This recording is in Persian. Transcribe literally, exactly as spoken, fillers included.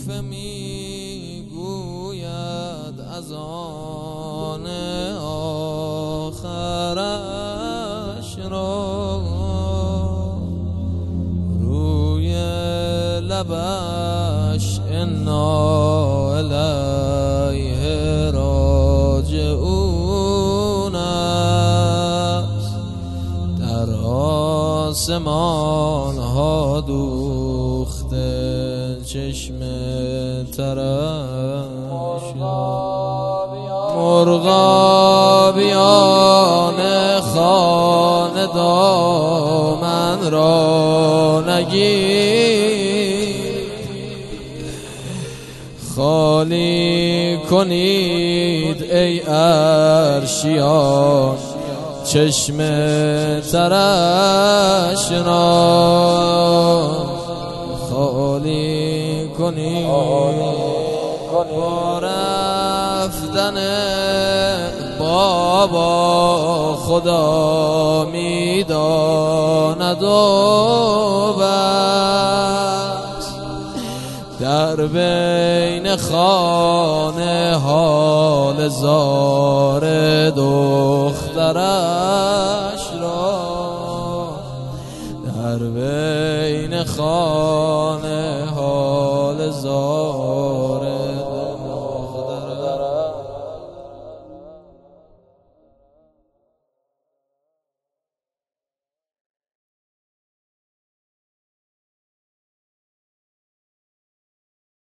کوفه می گوید از آن آخرش را، روی لبش انا الیه راجعون است، در آسمان ها دوخته چشم ترش، مرغابیان خانه دامن را نگیر، خالی کنید ای عرشیان چشم ترش را، خالی کنید با رفتن بابا خدا میداند و بس، در بین خانه حال زار دخترش را، در بین خانه حال زار